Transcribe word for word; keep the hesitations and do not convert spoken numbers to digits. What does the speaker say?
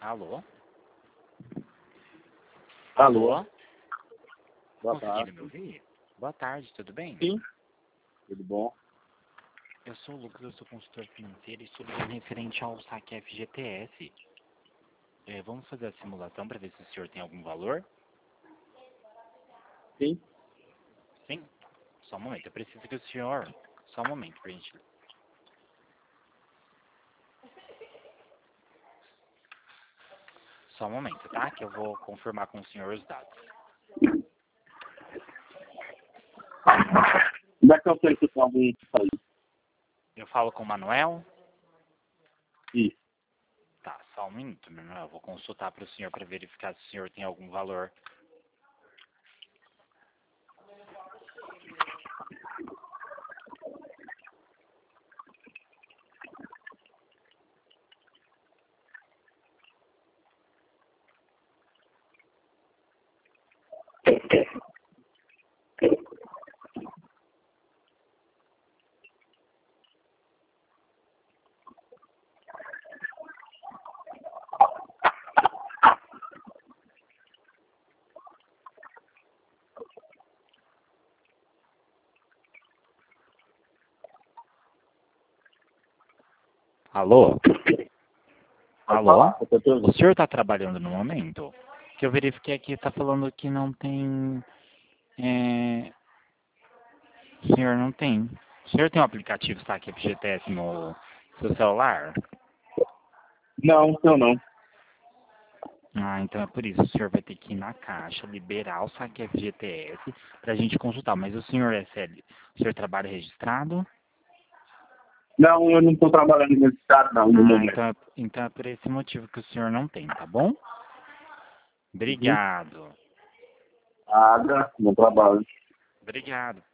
Alô? Alô? Alô? Boa Conseguiram tarde. me ouvir? Boa tarde, tudo bem? Sim. Tudo bom? Eu sou o Lucas, eu sou consultor financeiro e estou ligando referente ao saque F G T S. É, vamos fazer a simulação para ver se o senhor tem algum valor? Sim. Sim? Só um momento, eu preciso que o senhor... Só um momento, pra gente... Só um momento, tá? Que eu vou confirmar com o senhor os dados. Como é que eu sei que tem algum aí? Eu falo com o Manuel? Isso. Tá, só um minuto, Manuel. Eu vou consultar para o senhor para verificar se o senhor tem algum valor. Alô? Alô? Eu tô te O ouvindo. senhor está trabalhando no momento? Que eu verifiquei aqui, está falando que não tem... É... O senhor não tem. O senhor tem um aplicativo saque F G T S no seu celular? Não, eu não. Ah, então é por isso. O senhor vai ter que ir na caixa, liberar o saque F G T S para a gente consultar. Mas o senhor é C L... O senhor trabalha registrado? Não, eu não estou trabalhando nesse estado, não, no Ah, momento. então é, então é por esse motivo que o senhor não tem, tá bom? Uhum. Obrigado. Nada, não trabalho. Obrigado.